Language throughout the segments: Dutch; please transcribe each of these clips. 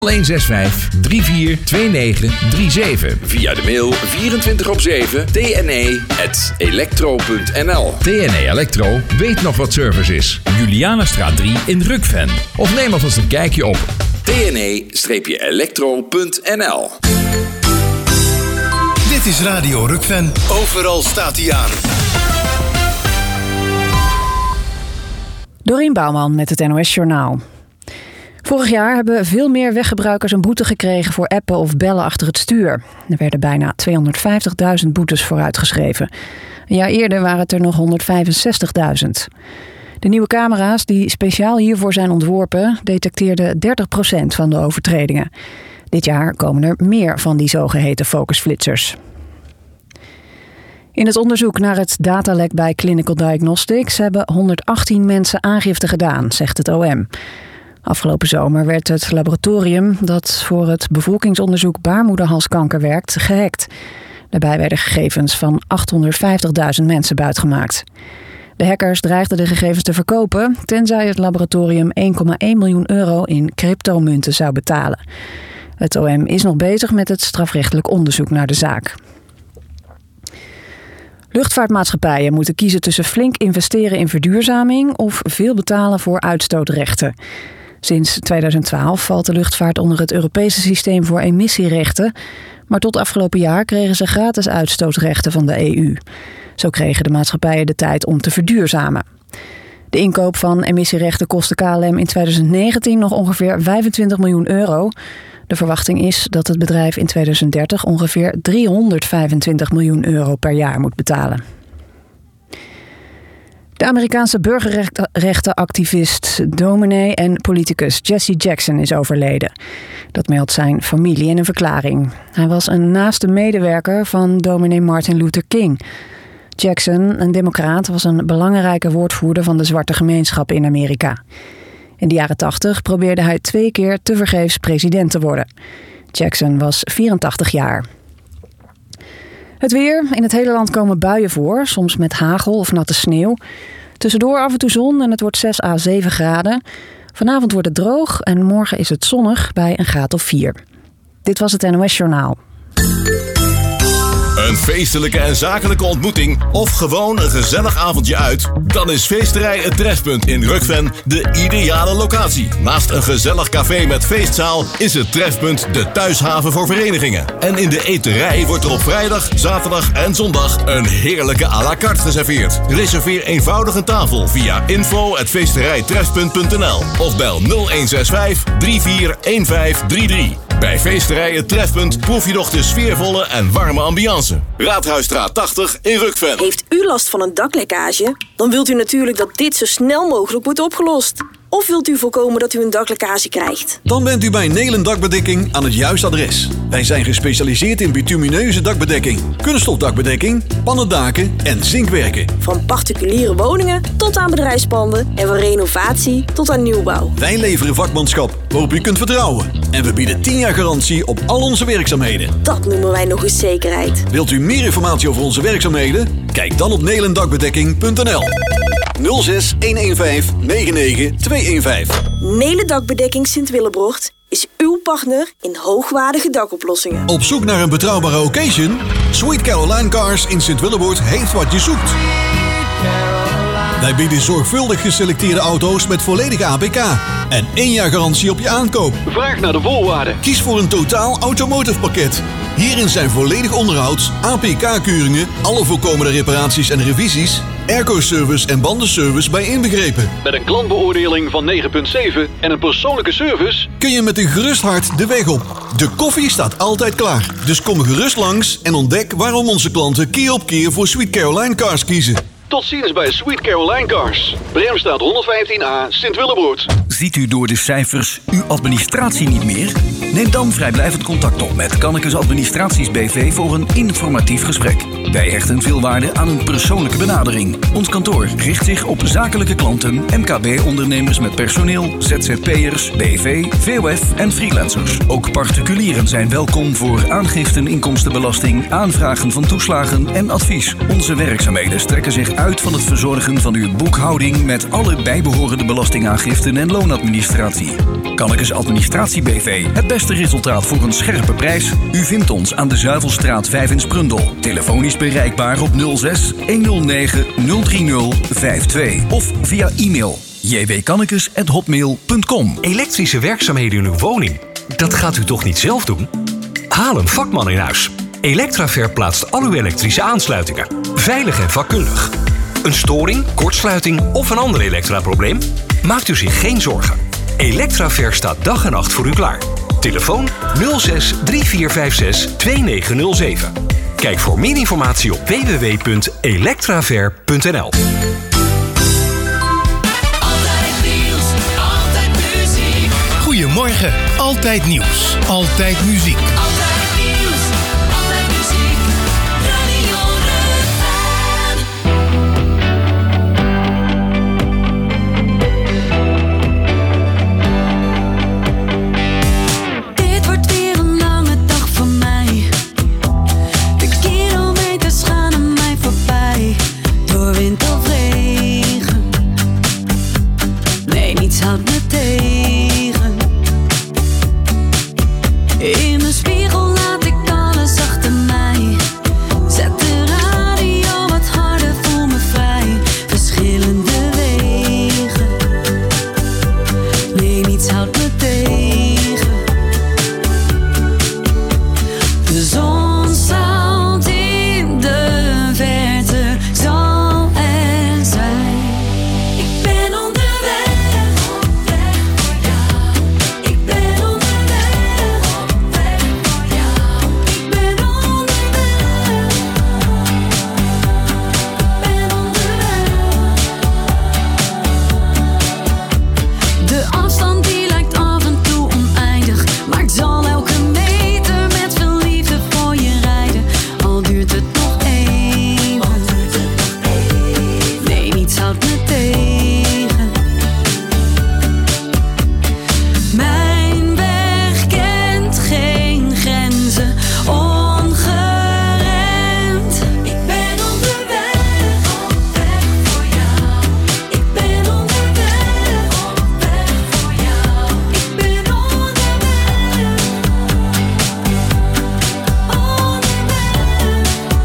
0165 342937. Via de mail 24/7 tne@electro.nl. TNE Electro weet nog wat service is. Julianastraat 3 in Rukven. Of neem alvast een kijkje op tne-electro.nl. Dit is Radio Rukven. Overal staat hij aan. Dorien Bouwman met het NOS Journaal. Vorig jaar hebben veel meer weggebruikers een boete gekregen voor appen of bellen achter het stuur. Er werden bijna 250.000 boetes voor uitgeschreven. Een jaar eerder waren het er nog 165.000. De nieuwe camera's die speciaal hiervoor zijn ontworpen detecteerden 30% van de overtredingen. Dit jaar komen er meer van die zogeheten focusflitsers. In het onderzoek naar het datalek bij Clinical Diagnostics hebben 118 mensen aangifte gedaan, zegt het OM. Afgelopen zomer werd het laboratorium dat voor het bevolkingsonderzoek baarmoederhalskanker werkt gehackt. Daarbij werden gegevens van 850.000 mensen buitgemaakt. De hackers dreigden de gegevens te verkopen tenzij het laboratorium 1,1 miljoen euro in cryptomunten zou betalen. Het OM is nog bezig met het strafrechtelijk onderzoek naar de zaak. Luchtvaartmaatschappijen moeten kiezen tussen flink investeren in verduurzaming of veel betalen voor uitstootrechten. Sinds 2012 valt de luchtvaart onder het Europese systeem voor emissierechten, maar tot afgelopen jaar kregen ze gratis uitstootrechten van de EU. Zo kregen de maatschappijen de tijd om te verduurzamen. De inkoop van emissierechten kostte KLM in 2019 nog ongeveer 25 miljoen euro. De verwachting is dat het bedrijf in 2030 ongeveer 325 miljoen euro per jaar moet betalen. De Amerikaanse burgerrechtenactivist, dominee en politicus Jesse Jackson is overleden. Dat meldt zijn familie in een verklaring. Hij was een naaste medewerker van dominee Martin Luther King. Jackson, een democraat, was een belangrijke woordvoerder van de zwarte gemeenschap in Amerika. In de jaren 80 probeerde hij 2 keer tevergeefs president te worden. Jackson was 84 jaar. Het weer. In het hele land komen buien voor, soms met hagel of natte sneeuw. Tussendoor af en toe zon en het wordt 6 à 7 graden. Vanavond wordt het droog en morgen is het zonnig bij een graad of 4. Dit was het NOS Journaal. Een feestelijke en zakelijke ontmoeting of gewoon een gezellig avondje uit? Dan is Feesterij Het Trefpunt in Rukven de ideale locatie. Naast een gezellig café met feestzaal is het Trefpunt de thuishaven voor verenigingen. En in de eterij wordt er op vrijdag, zaterdag en zondag een heerlijke à la carte geserveerd. Reserveer eenvoudig een tafel via info@feesterijtrefpunt.nl of bel 0165 341533. Bij Feesterij Het Trefpunt proef je nog de sfeervolle en warme ambiance. Raadhuisstraat 80 in Rukven. Heeft u last van een daklekkage? Dan wilt u natuurlijk dat dit zo snel mogelijk wordt opgelost. Of wilt u voorkomen dat u een daklekkage krijgt? Dan bent u bij Nelen Dakbedekking aan het juiste adres. Wij zijn gespecialiseerd in bitumineuze dakbedekking, kunststofdakbedekking, pannendaken en zinkwerken. Van particuliere woningen tot aan bedrijfspanden en van renovatie tot aan nieuwbouw. Wij leveren vakmanschap waarop u kunt vertrouwen. En we bieden 10 jaar garantie op al onze werkzaamheden. Dat noemen wij nog eens zekerheid. Wilt u meer informatie over onze werkzaamheden? Kijk dan op nelendakbedekking.nl 06 115 99 215. Nelen Dakbedekking Sint-Willebrocht is uw partner in hoogwaardige dakoplossingen. Op zoek naar een betrouwbare occasion? Sweet Caroline Cars in Sint-Willebroort heeft wat je zoekt. Wij bieden zorgvuldig geselecteerde auto's met volledige APK en 1 jaar garantie op je aankoop. Vraag naar de voorwaarden. Kies voor een totaal automotive pakket. Hierin zijn volledig onderhouds, APK-keuringen, alle voorkomende reparaties en revisies, airco-service en bandenservice bij inbegrepen. Met een klantbeoordeling van 9,7 en een persoonlijke service kun je met een gerust hart de weg op. De koffie staat altijd klaar. Dus kom gerust langs en ontdek waarom onze klanten keer op keer voor Sweet Caroline Cars kiezen. Tot ziens bij Sweet Caroline Cars. Bremstraat 115A, Sint-Willebroort. Ziet u door de cijfers uw administratie niet meer? Neem dan vrijblijvend contact op met Kannekes Administraties BV voor een informatief gesprek. Wij hechten veel waarde aan een persoonlijke benadering. Ons kantoor richt zich op zakelijke klanten, MKB-ondernemers met personeel, ZZP'ers, BV, VOF en freelancers. Ook particulieren zijn welkom voor aangiften inkomstenbelasting, aanvragen van toeslagen en advies. Onze werkzaamheden strekken zich uit van het verzorgen van uw boekhouding met alle bijbehorende belastingaangiften en loonadministratie. Kannekes Administratie BV. Het beste resultaat voor een scherpe prijs? U vindt ons aan de Zuivelstraat 5 in Sprundel. Telefonisch bereikbaar op 06 109 030 52 of via e-mail jwkannekes@hotmail.com. Elektrische werkzaamheden in uw woning? Dat gaat u toch niet zelf doen? Haal een vakman in huis. Electraver plaatst al uw elektrische aansluitingen. Veilig en vakkundig. Een storing, kortsluiting of een ander elektraprobleem? Maakt u zich geen zorgen. Electraver staat dag en nacht voor u klaar. Telefoon 06 3456 2907. Kijk voor meer informatie op www.electraver.nl. Goedemorgen, altijd nieuws, altijd muziek. Altijd nieuws, altijd muziek, Radio Rukven. Dit wordt weer een lange dag voor mij. De kilometers gaan aan mij voorbij. Door wind of regen. Nee, niets houdt me tegen. In mijn spiegel laat ik alles achter mij. Zet de radio wat harder, voel me vrij. Verschillende wegen. Nee, niets houdt me tegen. De zon straalt in de verte, zal er zijn. Ik ben onderweg, weg voor jou. Ik ben onderweg, weg voor jou. Ik ben onderweg, ben onderweg. De afstand die lijkt af en toe oneindig, maar ik zal elke meter met veel liefde voor je rijden. Al duurt het nog even. Nee, niets houdt me tegen. Mijn weg kent geen grenzen, ongeremd. Ik ben onderweg, weg voor jou. Ik ben onderweg, weg voor jou. Ik ben onderweg, onderweg.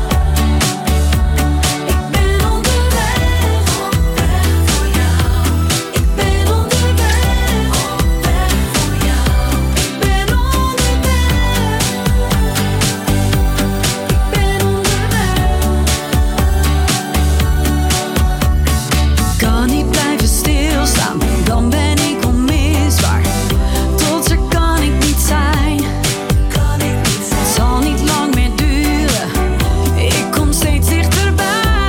Ik ben onderweg, weg voor jou. Ik ben onderweg, weg voor jou. Ik ben onderweg. Kan niet blijven stilstaan, dan ben ik onmisbaar. Trotser kan ik niet zijn. Het zal niet lang meer duren. Ik kom steeds dichterbij.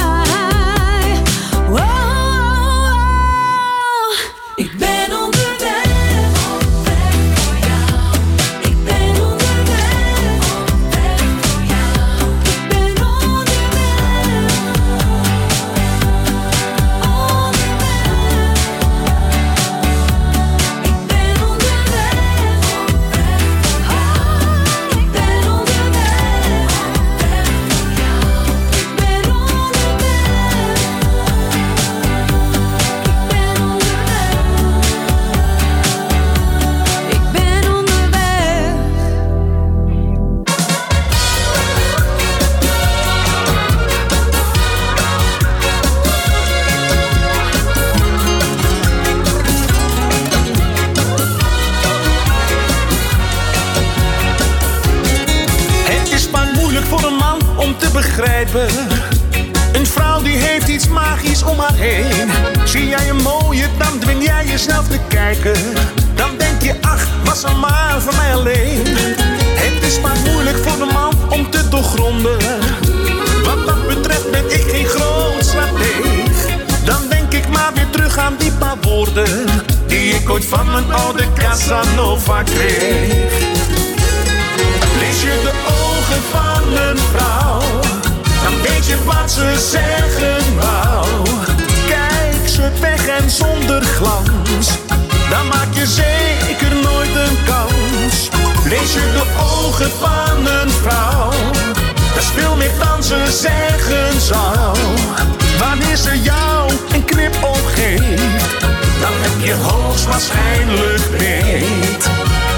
Wow. Ik ben onderweg, weg voor jou. Ik ben onderweg, weg voor jou. Ik ben onderweg, Ik ben onderweg, Ik ben onderweg, Ik ben Het is maar moeilijk voor een man om te begrijpen. Een vrouw die heeft iets magisch om haar heen. Zie jij een mooie, dan dwing jij jezelf te kijken. Dan denk je, ach, was er maar voor mij alleen. Het is maar moeilijk voor de man om te doorgronden. Wat dat betreft ben ik geen groot strateeg. Dan denk ik maar weer terug aan die paar woorden die ik ooit van mijn oude Casanova kreeg. Lees je de ogen van een vrouw, dan weet je wat ze zeggen wou. Kijk ze weg en zonder glans, dan maak je zeker nooit een kans. Lees je de ogen van een vrouw, dat is veel meer dan ze zeggen zou. Wanneer Wanneer ze jou een knipoog geeft, dan heb je hoogstwaarschijnlijk beet.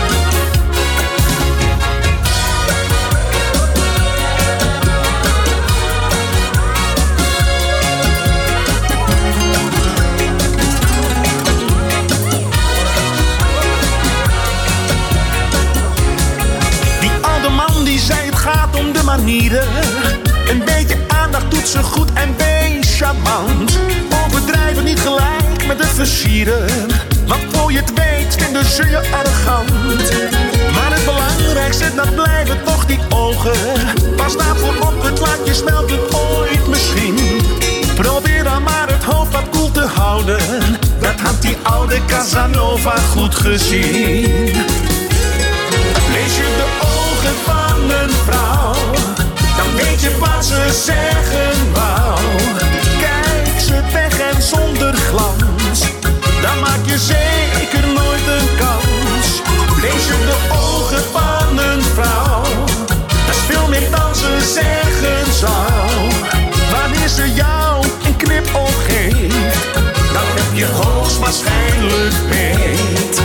Die oude man die zei het gaat om de manieren. Een beetje aandacht doet ze goed en wees charmant. Overdrijven niet gelijk met het versieren, want voor je het weet vinden ze je arrogant. Maar het belangrijkste, dat blijven toch die ogen. Pas daarvoor op, het laat je smelten ooit misschien. Probeer dan maar het hoofd wat koel te houden. Dat had die oude Casanova goed gezien. Lees je de ogen van een vrouw, dan weet je wat ze zeggen wou. Kijk ze weg en zonder glans, dan maak je zeker nooit een kans. Lees je de ogen van een vrouw, dat is veel meer dan ze zeggen zou. Wanneer ze jou een knipoog geeft, dan heb je hoogstwaarschijnlijk beet.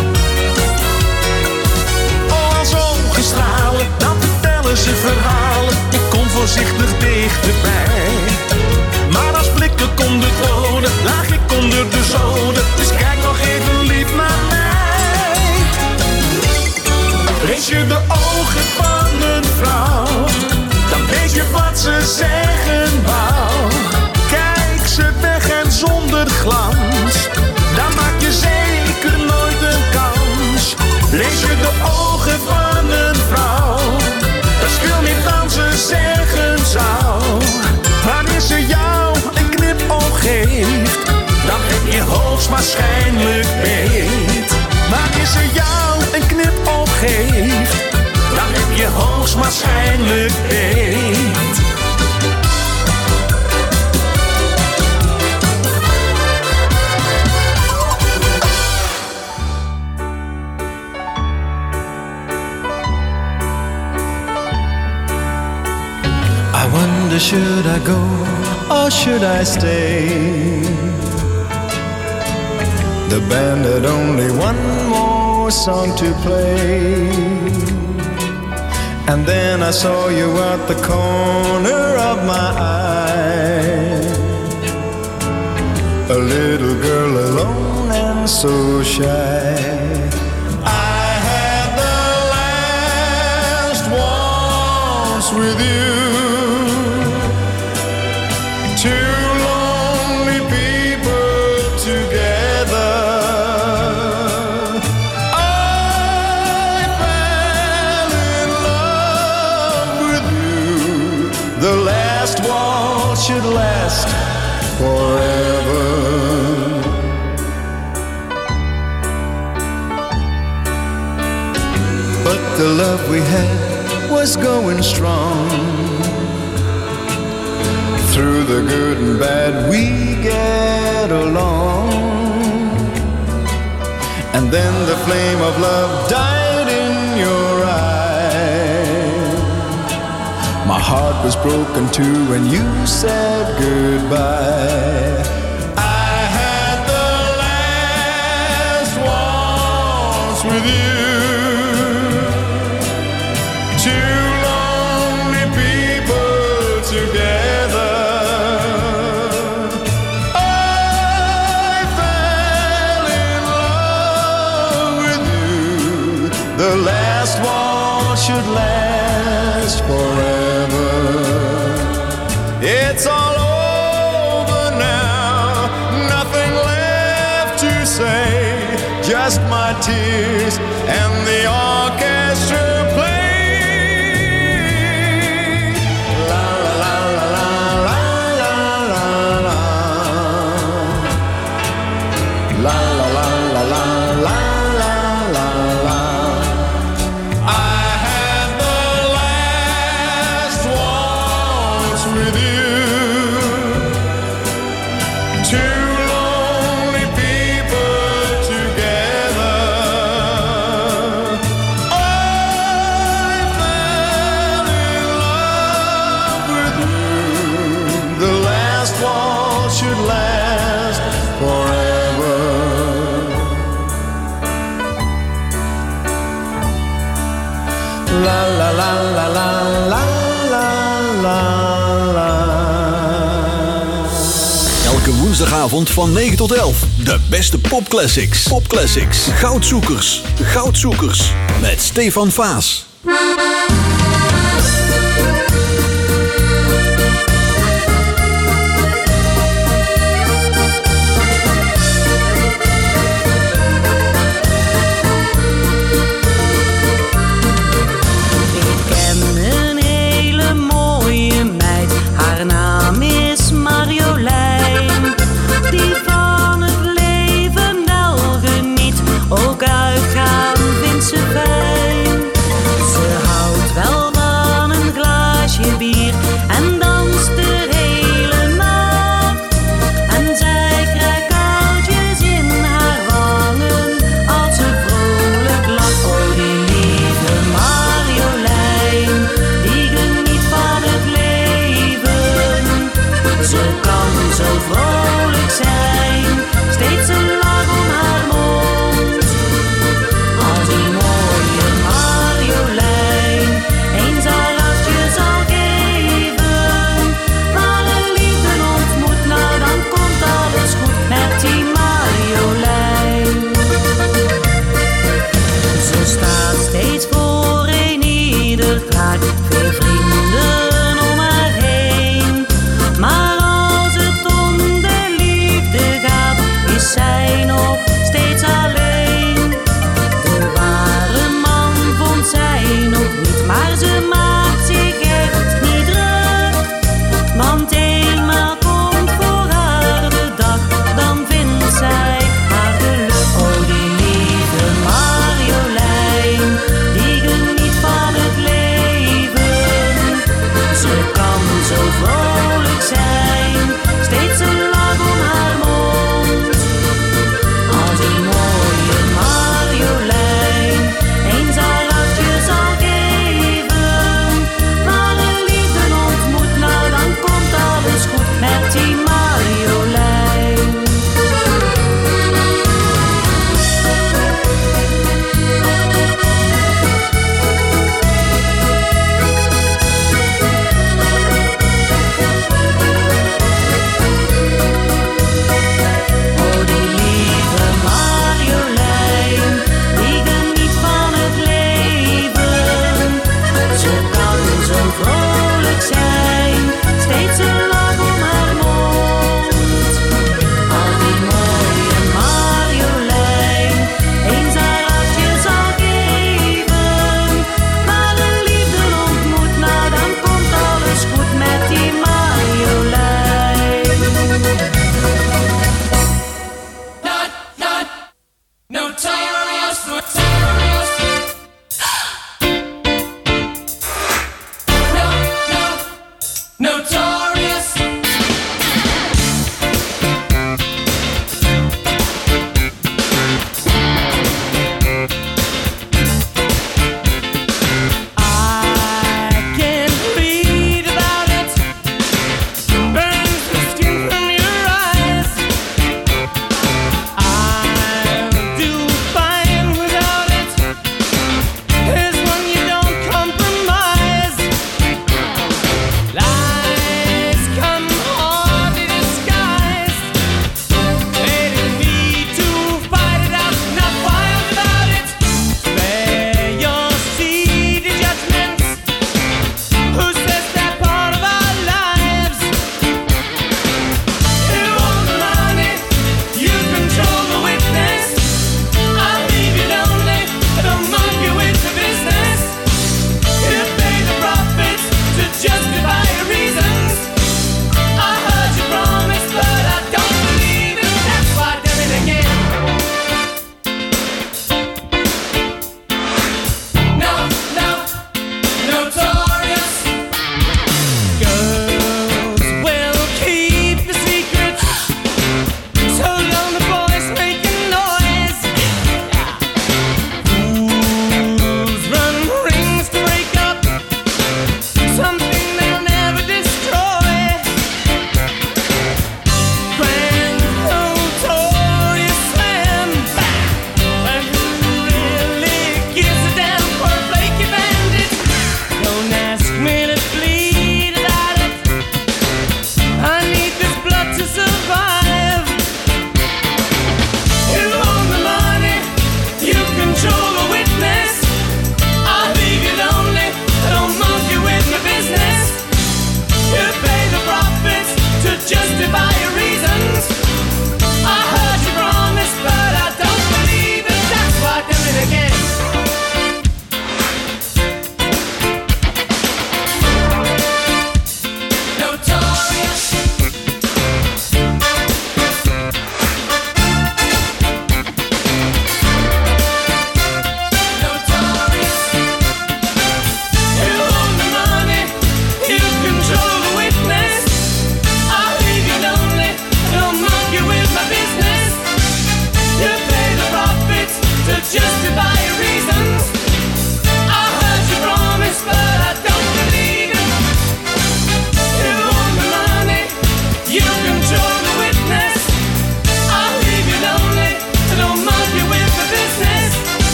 Als ogenstralen, dan vertellen ze verhalen. Ik kom voorzichtig dichterbij. Maar als blikken komt het wonen, laag ik onder de zoden. Dus kijk nog even lief naar mij. Lees je de ogen van een vrouw, dan weet je wat ze zeggen wou. Kijk ze weg en zonder glans, dan maak je zeker nooit een kans. Lees je de ogen van een vrouw, dat is veel meer dan ze zeggen zou. Wanneer ze jou een knipoog geeft, dan heb je hoogstwaarschijnlijk beet. Wanneer ze jou een knipoog geeft, dan heb je hoogstwaarschijnlijk beet. I wonder, should I go or should I stay? The band had only one more song to play, and then I saw you at the corner of my eye. A little girl alone and so shy. I had the last waltz with you. Should last forever. But the love we had was going strong. Through the good and bad we get along. And then the flame of love died in your eyes. My heart was broken too when you said goodbye. I had the last waltz with you. Two lonely people together. I fell in love with you. The last waltz should last forever. It's all over now, nothing left to say, just my tears and the orchestra play. La la la la la la la la la la la la la la. La la la la la la la la. Elke woensdagavond van 9 tot 11. De beste popclassics. Popclassics. Goudzoekers. Goudzoekers. Met Stefan Vaas. Ook uitgaan vindt ze fijn. Ze houdt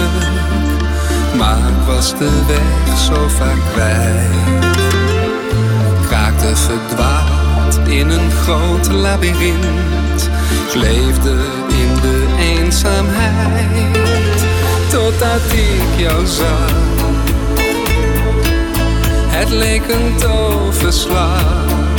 geluk, maar ik was de weg zo vaak kwijt. Ik raakte verdwaald in een groot labyrint. Ik leefde in de eenzaamheid, totdat ik jou zag. Het leek een toverslag.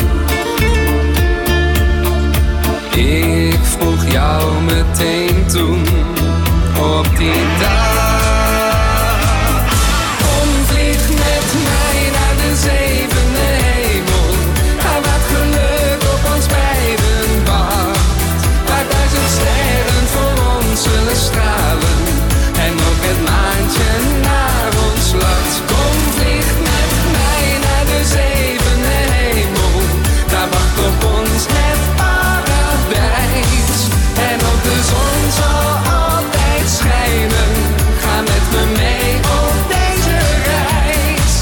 Ik vroeg jou meteen toen op die dag: kom, vlieg met mij naar de zevende hemel, daar wat geluk op ons beiden wacht, waar 1000 sterren voor ons zullen stralen en ook het maantje naar ons lacht. Kom, vlieg met mij naar de zevende hemel, daar wacht op ons het paradijs en ook de zon zal altijd schijnen. Ga met me mee op deze reis.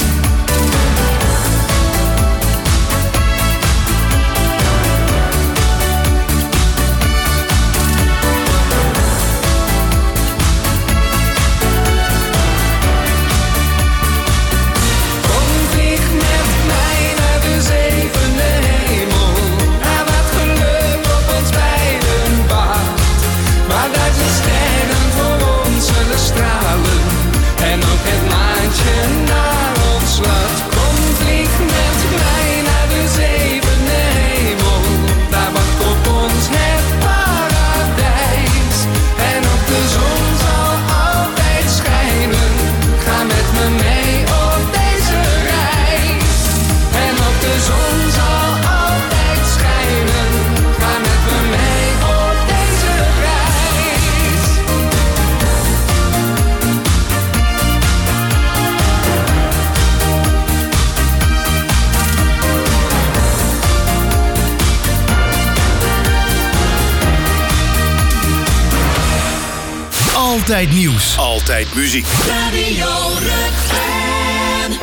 Kom, vlieg met mij naar de zevende hemel, naar wat geluk op ons beiden wacht, waar 1000 sterren voor ons zullen stralen en ook het maantje naar ons lacht. Kom, vlieg met mij naar de zevende hemel, daar wacht op ons het paradijs en ook de zon zal altijd schijnen. Ga met me mee op deze reis en ook de zon zal altijd schijnen. Ga met me mee op deze reis. Altijd nieuws. Altijd muziek. Radio Rukven.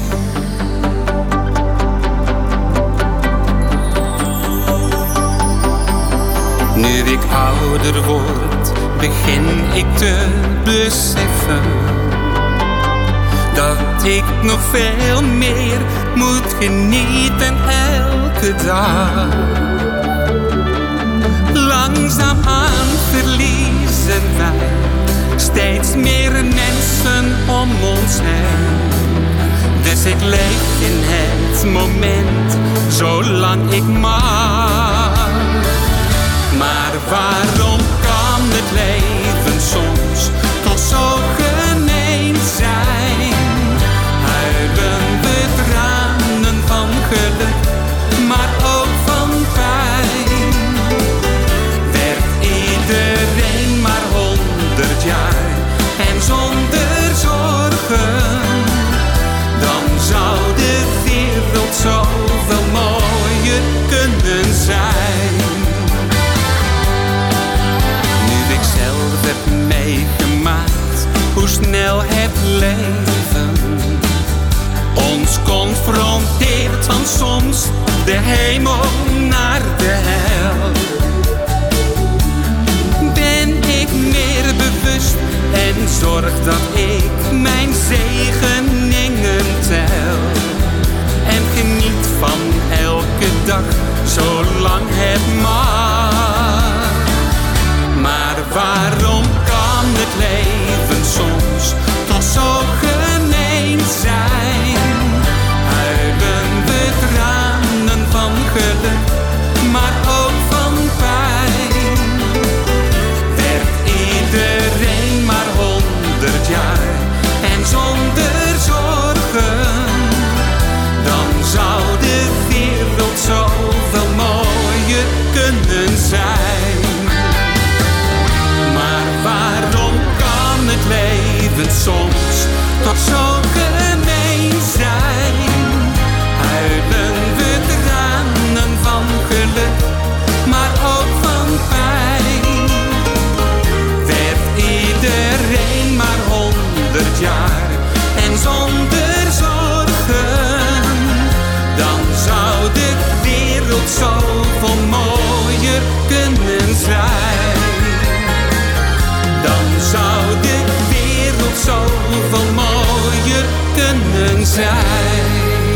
Nu ik ouder word, begin ik te beseffen dat ik nog veel meer moet genieten elke dag. Langzaamaan verliezen wij steeds meer mensen om ons heen. Dus ik leef in het moment, zolang ik mag. Maar waarom kan het leven soms toch zo gemeen zijn? Huilen we tranen van geluk, maar ook van pijn. Werkt iedereen maar 100 jaar en zonder zorgen, dan zou de wereld zoveel mooier kunnen zijn. Nu ik zelf heb meegemaakt hoe snel het leven ons confronteert, van soms de hemel naar de hel, ben ik meer bewust en zorg dat ik mijn zegeningen tel en geniet van elke dag zolang het mag. Maar waarom kan het leven soms toch zo gemeen zijn? Huilen we tranen van geluk, maar ook van pijn. Werkt iedereen maar 100 jaar en zonder zorgen, dan zou de wereld zoveel mooier kunnen zijn. Maar waarom kan het leven soms toch zo gemeen zijn? Huilen we tranen van geluk, maar ook van pijn. Werkt iedereen maar 100 jaar en zonder zorgen, dan zou de wereld zoveel mooier kunnen zijn. Dan zou de wereld zijn.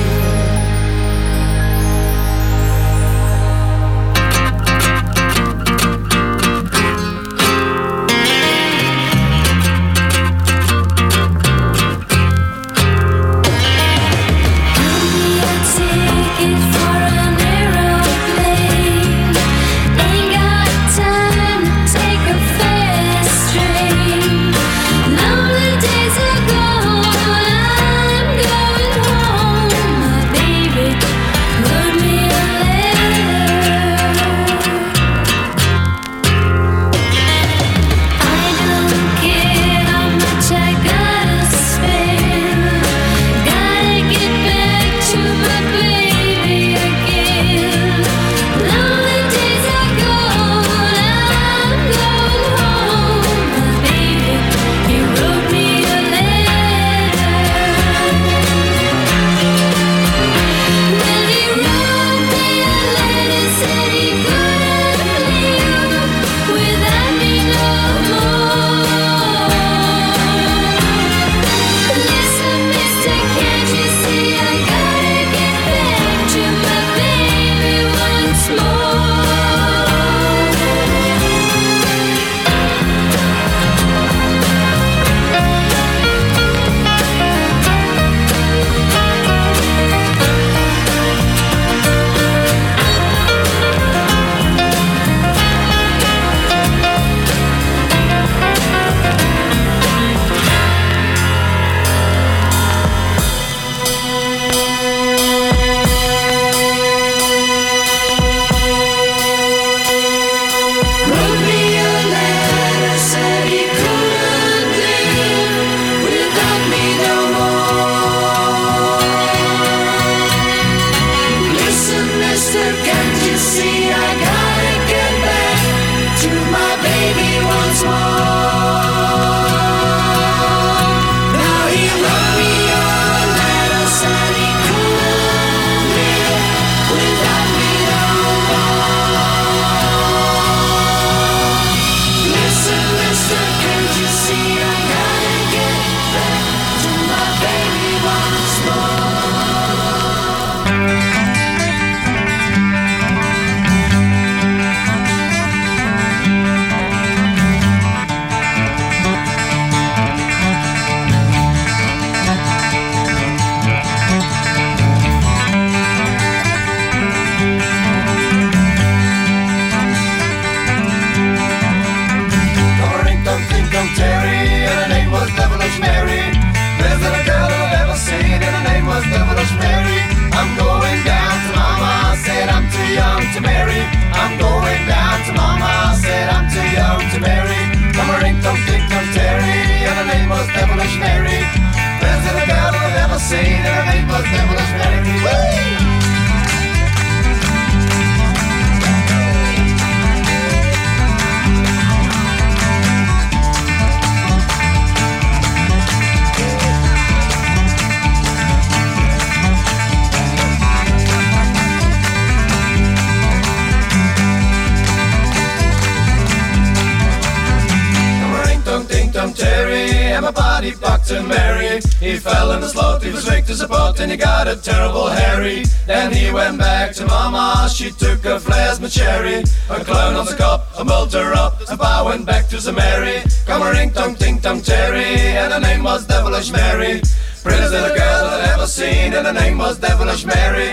He fell in the sloth, he was raked as a pot, and he got a terrible Harry. Then he went back to Mama, she took a plasma cherry, a clown on the cup, a mulled her up, and Pa went back to the Mary. Come a ring tong ting tong Terry, and her name was Devilish Mary. Prettiest little girl that I've ever seen, and her name was Devilish Mary.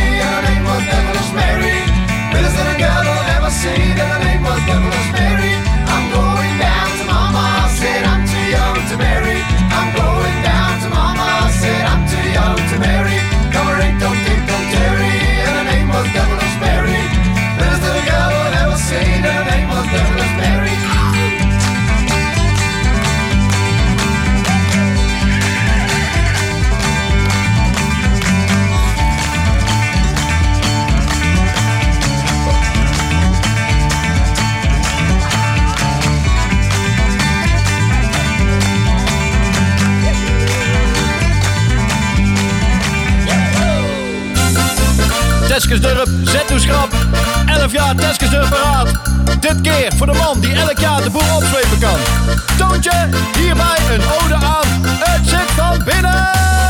Seen and her name was Devilish Mary. Teskensdurp, zet uw schrap. 11 jaar Teskensdurp paraat. Dit keer voor de man die elk jaar de boel opzwepen kan. Toontje, hierbij een ode aan. Het zit van binnen.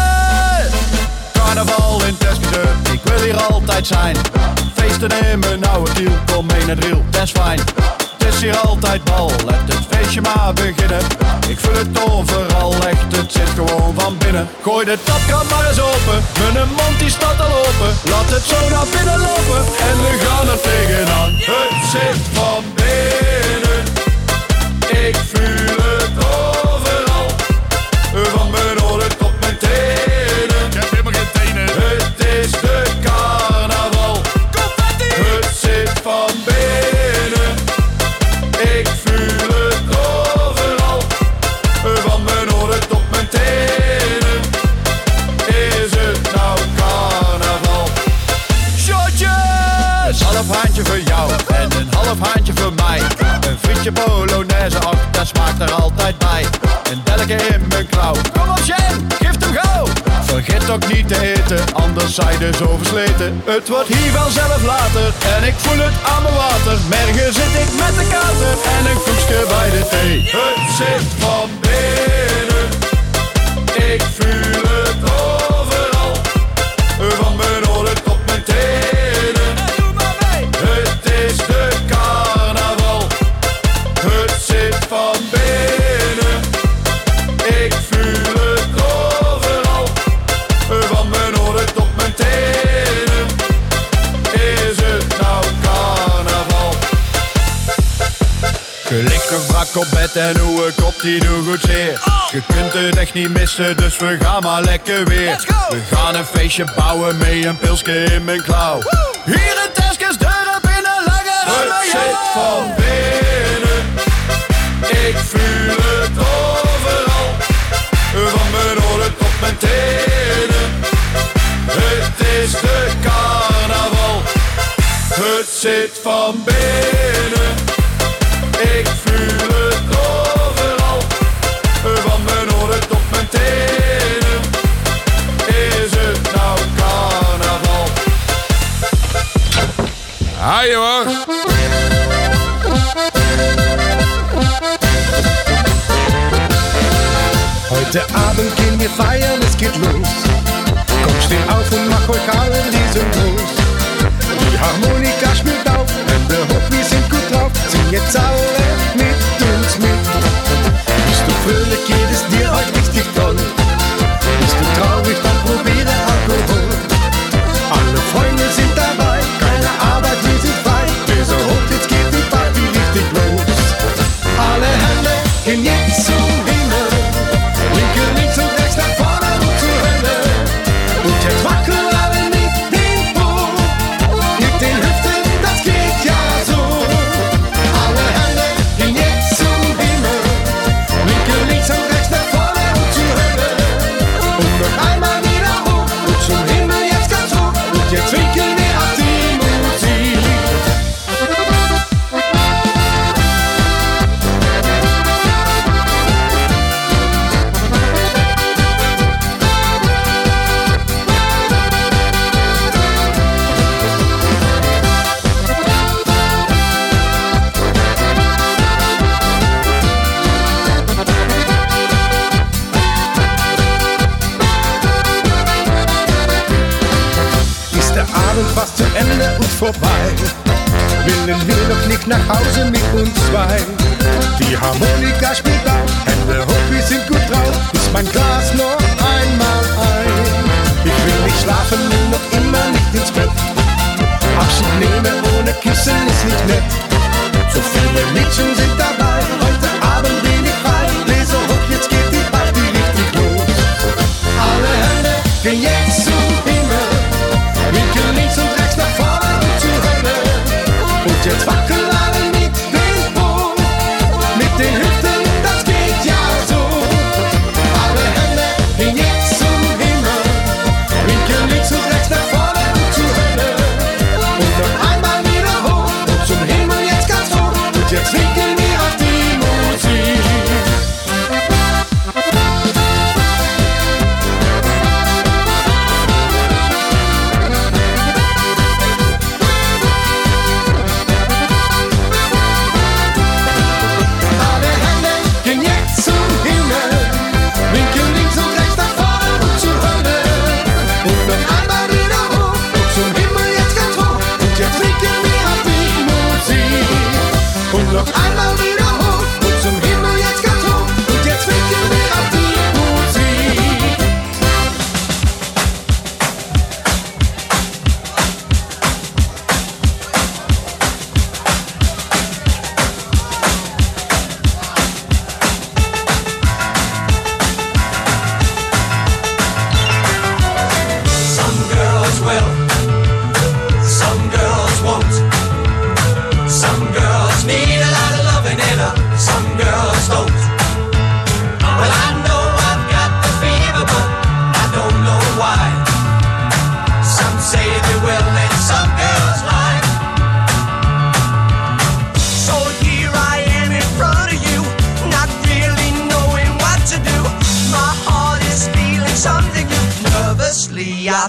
Carnaval in Teskensdurp, ik wil hier altijd zijn. Feesten in mijn oude tiel, kom mee naar driel, dat is fijn. Het is hier altijd bal, let het feestje maar beginnen. Ik vul het overal echt, het zit gewoon van binnen. Gooi de tapkraan maar eens open, mijn mond die staat al open. Laat het zo naar binnen lopen en we gaan er tegenaan. Het zit van binnen, ik voel het overal. Van mijn oren tot mijn tenen. Ik heb helemaal geen tenen. Het is de carnaval. Het zit van binnen. Ik voel het overal. Van mijn oren tot mijn tenen. Is het nou carnaval? Shotjes! Een half haantje voor jou en een half haantje voor mij. Een frietje Polonaise, ach, dat smaakt er altijd bij. Een delke in mijn klauw. Kom op, Jen, geef hem gauw. Vergeet ook niet te eten, anders zij dus zo versleten. Het wordt hier wel zelf later en ik voel het aan mijn water. Morgen zit ik met de kater en een koekje bij de thee. Het zit van binnen, ik voel het overal. Van mijn oren tot mijn tenen. Doe maar mee. Het is de carnaval. Het zit van binnen, ik voel het overal. Van mijn oren tot mijn tenen. Is het nou carnaval? Je ligt nog brak op bed en hoe een kop die doet goed zeer. Je kunt het echt niet missen, dus we gaan maar lekker weer. We gaan een feestje bouwen met een pilsje in mijn klauw. Hier in Teskensdurp in een lange rij. Het zit van binnen, ik voel het overal. Van mijn oren tot mijn tenen. Het is de carnaval. Het zit van binnen, ik voel het overal. Van mijn oren tot mijn tenen. Is het nou carnaval? Hi hoor. Heute Abend gehen wir feiern, es geht los. Komm, steh auf und mach euch allen diesen Los. Die Harmonika spielt auf und der Hof, wir sind gut drauf. Sing jetzt alle mit uns mit. Bist du fröhlich, geht es dir heute richtig toll. Bist du traurig, dann probiere Alkohol. Alle Freunde sind dabei, keine Arbeit, wir sind frei. Dieser Hof, jetzt geht die Party richtig los. Alle Hände gehen jetzt zum Himmel. Linke, links und rechts, nach vorne und zur Hölle. Und jetzt wackeln alle mit dem Po. Mit den Hüften, das geht ja so. Alle Hände gehen jetzt zum Himmel. Linke, links und rechts, nach vorne und zur Hölle. Und noch einmal wieder hoch und zum Himmel jetzt ganz hoch. Und jetzt winkeln wir auf die Musik. Ist der Abend fast zu Ende und vorbei, willen wir doch nicht nach Hause mit uns zwei. Die Harmonika spielt auf, Hände hoch, wir sind gut drauf. Ist mein Glas noch einmal ein. Ich will nicht schlafen, will noch immer nicht ins Bett. Abschied nehmen ohne Küssen ist nicht nett. So viele Mädchen sind dabei, heute Abend bin ich frei. Lese hoch, jetzt geht die Party richtig los. Alle Hände gehen jetzt zum Himmel. Winkel links und rechts, nach vorne und zur Hölle. Und jetzt wackeln alle mit dem Po. Mit den Hüften, das geht ja so. Alle Hände gehen jetzt zum Himmel. Winkel links und rechts, nach vorne und zur Hölle.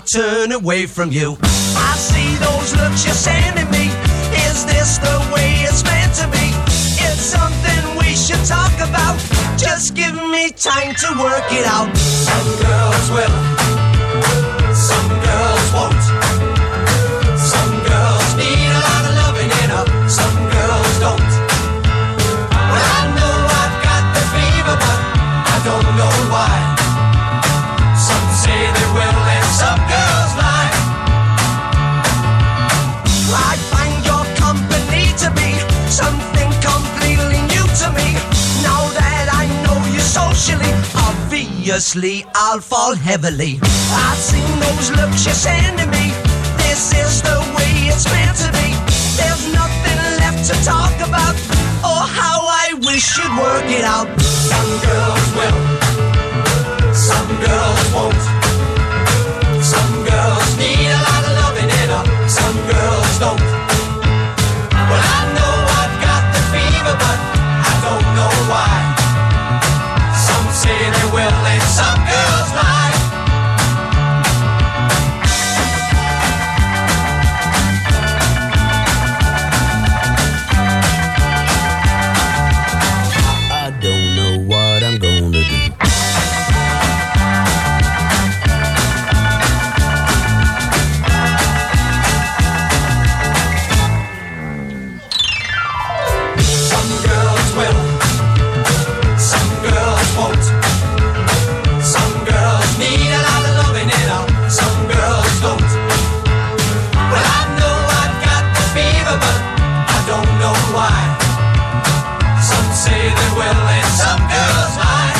turn away from you. I see those looks you're sending me. Is this the way it's meant to be? It's something we should talk about. Just give me time to work it out. Some girls will, some girls won't. Some girls need a lot of loving in her, some girls don't. Well, I know I've got the fever, but I don't know why. Some say they will and some girls lie. I find your company to be something completely new to me. Now that I know you socially, obviously I'll fall heavily. I've seen those looks you're sending me. This is the way it's meant to be. There's nothing left to talk about. Oh, how I wish you'd work it out. Some girls will, some girls won't. Some girls need a lot of loving in her, some girls don't. Well, I know I've got the fever, but I don't know why. Some say they will and some girls lie. I don't know what I'm gonna do. Some girls will, some girls won't. Some girls need a lot of loving in her, some girls don't. Well, I know I've got the fever, but I don't know why. Some say they will and some girls lie.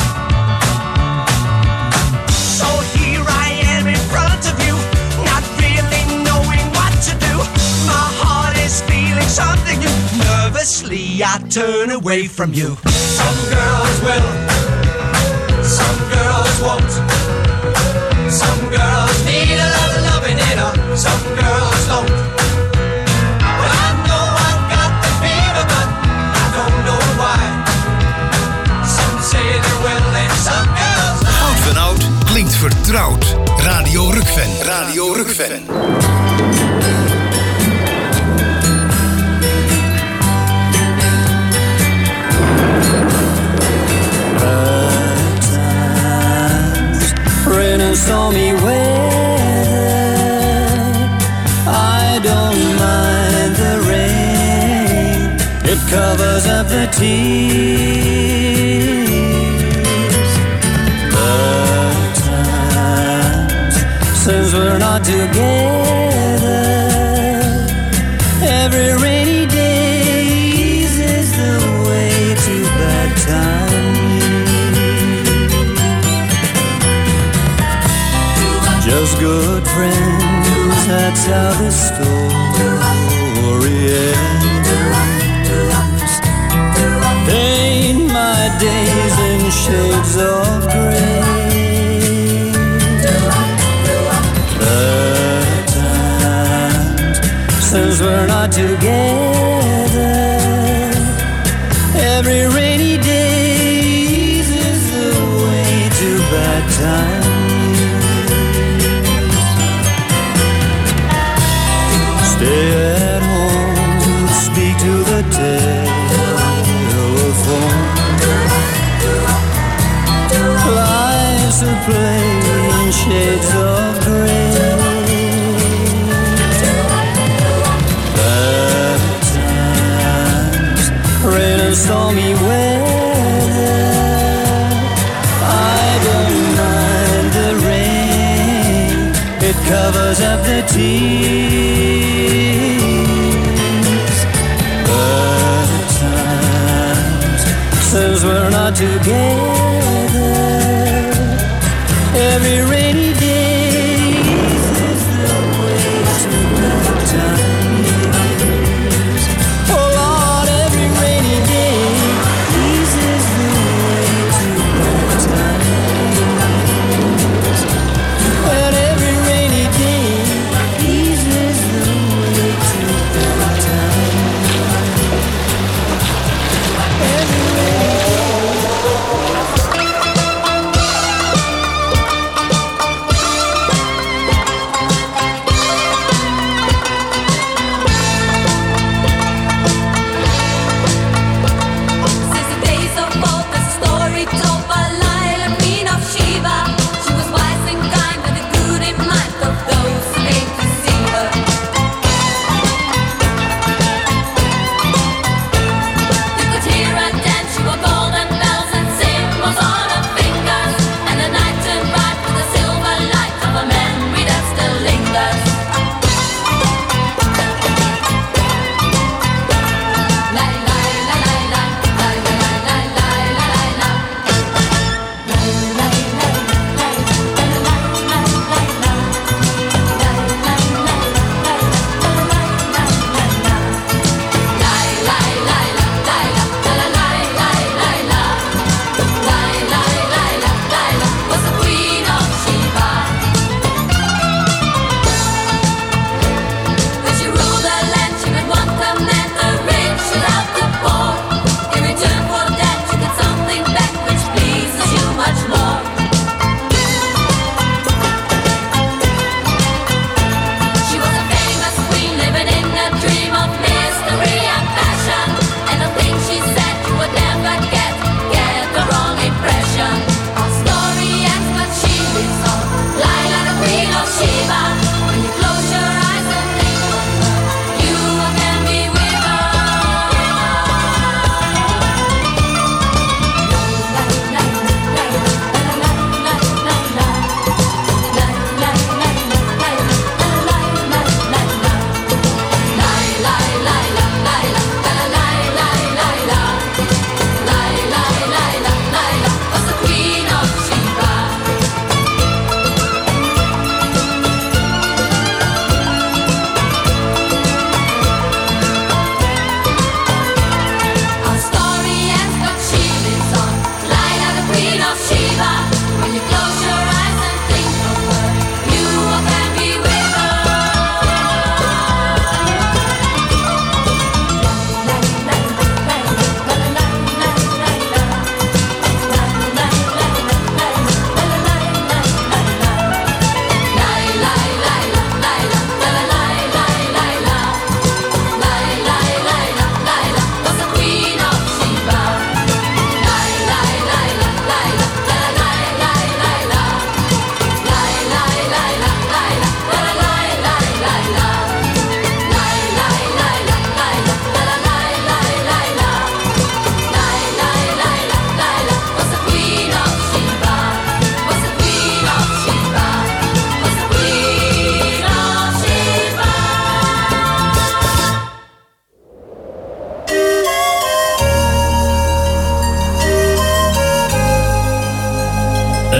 So here I am in front of you, not really knowing what to do. My heart is feeling something new. Nervously I turn away from you. Some girls will, some girls won't. Some girls need a lot of loving in her, some girls don't. Well, I know I've got the fever, but I don't know why. Some say they will and some girls lie. Oud van Oud klinkt vertrouwd. Radio Rukven. Radio Rukven. Rain and stormy weather, I don't mind the rain. It covers up the tears. The times since we're not together, every rainy day eases the way to bad times. Just good friends, that's how the story ends. Paint my days in shades of gray. The times since we're not together, every rainy day eases the way to bad times. Stay at home, speak to the telephone. Lights are playing shades of gray. Bad times, rain and stormy weather, I don't mind the rain. It covers up the tears. Bad times, since we're not together, every rainy day is the way to bad times. Oh Lord, every rainy day eases the way to bad times. And every rainy day eases the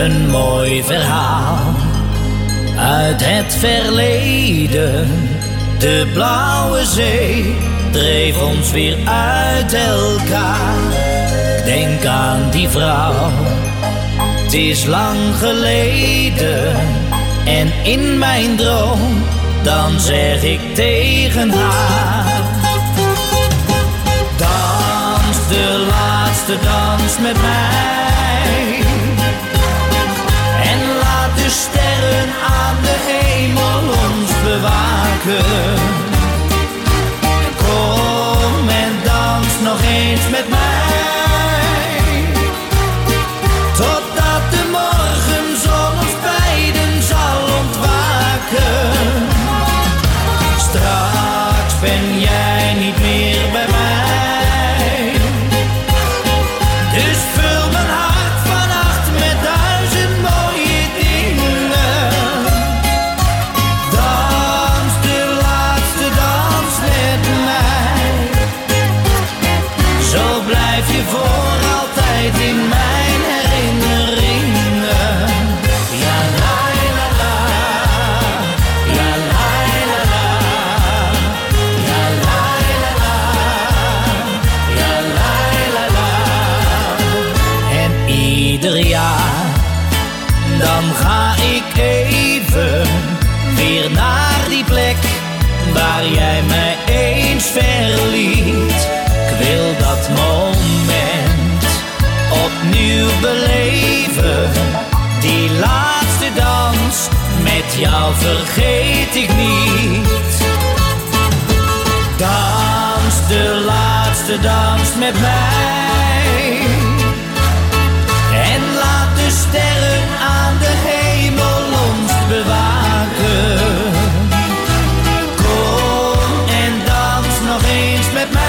Een mooi verhaal uit het verleden. De blauwe zee dreef ons weer uit elkaar. Ik denk aan die vrouw, het is lang geleden. En in mijn droom, dan zeg ik tegen haar: dans de laatste dans met mij. En laat de sterren aan de hemel ons bewaken. Kom en dans nog eens met mij. Totdat de morgenzon ons beiden zal ontwaken. Straks ben jij niet meer bij mij. Dus vul mijn hart vannacht met 1000 mooie dingen. Dans de laatste dans met mij. Zo blijf je voor altijd in mijn herinneringen. Ja, la la la. Ja, la la la. Ja, la la la. Ja, la la la. En ieder jaar, dan ga ik even weer naar die plek waar jij mij eens verliet. Ik wil dat moment opnieuw beleven. Die laatste dans met jou vergeet ik niet. Dans de laatste dans met mij. En laat de sterren aan de hemel ons bewaken. Kom en dans nog eens met mij.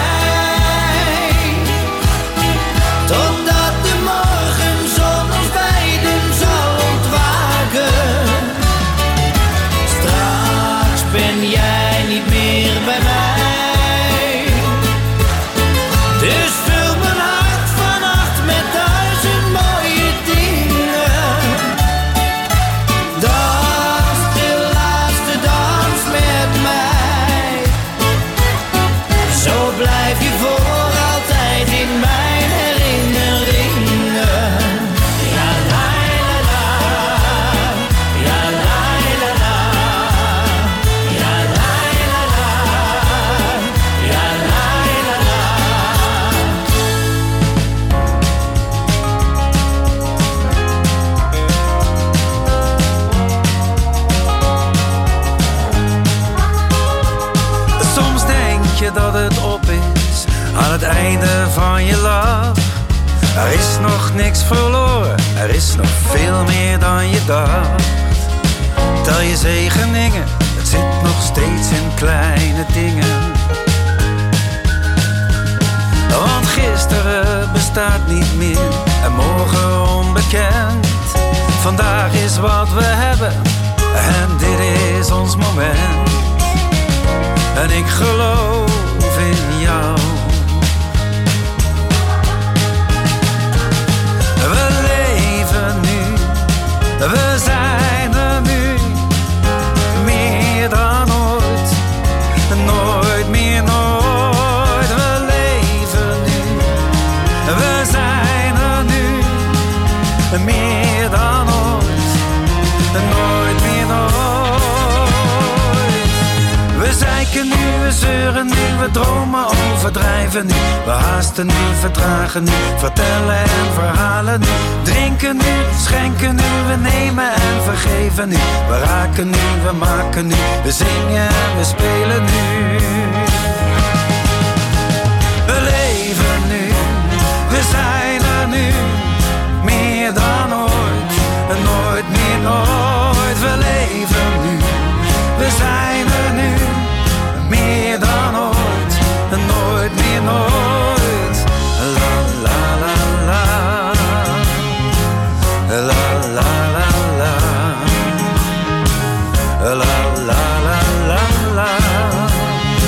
Totdat de morgenzon ons beiden zal ontwaken. Straks ben jij niet meer bij mij. Dus vul mijn hart vannacht met 1000 mooie dingen. Dans de laatste dans met mij. Zo blijf je voor altijd in mijn herinneringen. Ja, la la la. Ja, la la la. Ja, la la la. Ja, la la la. Soms denk je dat het op is aan het einde van je lach. Er is nog niks verloren, er is nog veel meer dan je dacht. Tel je zegeningen, het zit nog steeds in kleine dingen. Want gisteren bestaat niet meer en morgen onbekend. Vandaag is wat we hebben en dit is ons moment. En ik geloof in jou. We leven nu, we zijn er nu, meer dan ooit, nooit meer nooit. We leven nu, we zijn er nu, meer dan ooit, nooit meer nooit. We zeiken nu, we zeuren nu, we dromen overdrijven nu. We haasten nu, vertragen nu, vertellen en verhalen nu. Drinken nu, schenken nu, we nemen en vergeven nu. We raken nu, we maken nu, we zingen en we spelen nu. We leven nu, we zijn er nu, meer dan ooit, nooit meer nooit. We leven nu, we zijn er nu, meer dan ooit, nooit meer nooit. La la la la, la la la la, la la la la la,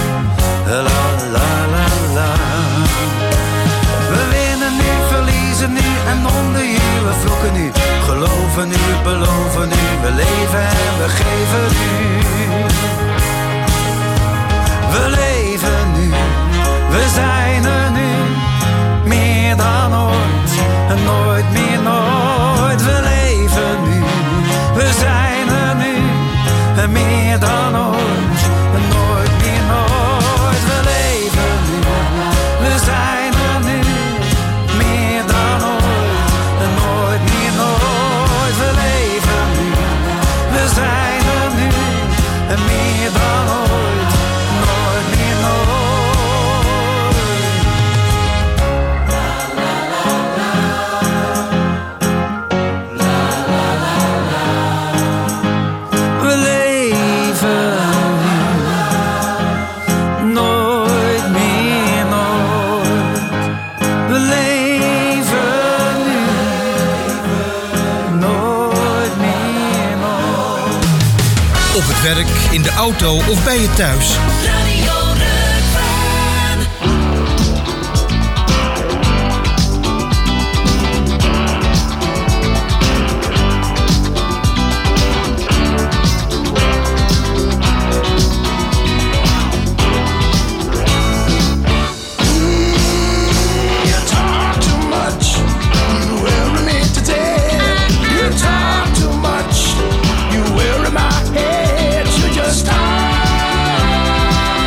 werk, in de auto of bij je thuis. Radio Rukven. You talk too much. You worry me to death. You talk too much. You worry my head. You just talk.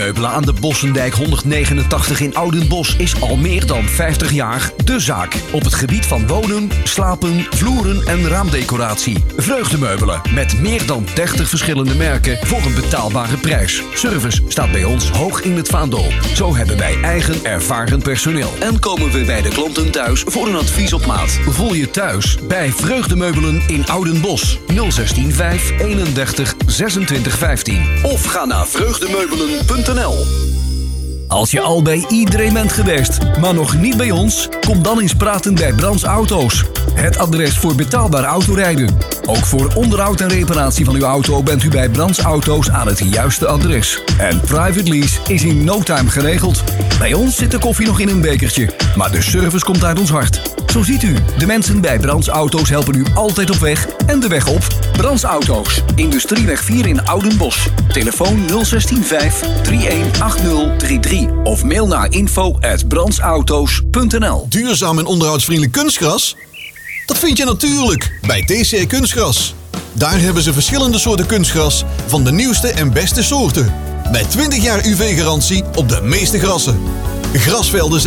Meubelen aan de Bossendijk 189 in Oudenbosch is al meer dan 50 jaar de zaak. Op het gebied van wonen, slapen, vloeren en raamdecoratie. Vreugdemeubelen met meer dan 30 verschillende merken voor een betaalbare prijs. Service staat bij ons hoog in het vaandel. Zo hebben wij eigen ervaren personeel. En komen we bij de klanten thuis voor een advies op maat. Voel je thuis bij Vreugdemeubelen in Oudenbosch. 016 5 31 26 15. Of ga naar vreugdemeubelen.nl. Als je al bij iedereen bent geweest, maar nog niet bij ons, kom dan eens praten bij Brands Auto's. Het adres voor betaalbaar autorijden. Ook voor onderhoud en reparatie van uw auto bent u bij Brands Auto's aan het juiste adres. En private lease is in no time geregeld. Bij ons zit de koffie nog in een bekertje, maar de service komt uit ons hart. Zo ziet u, de mensen bij Brands Auto's helpen u altijd op weg en de weg op. Brands Auto's, Industrieweg 4 in Oudenbosch. Telefoon 016 5 318033 of mail naar info@brandsauto's.nl. Duurzaam en onderhoudsvriendelijk kunstgras? Dat vind je natuurlijk bij TC Kunstgras. Daar hebben ze verschillende soorten kunstgras van de nieuwste en beste soorten. Met 20 jaar UV-garantie op de meeste grassen. Grasvelden zijn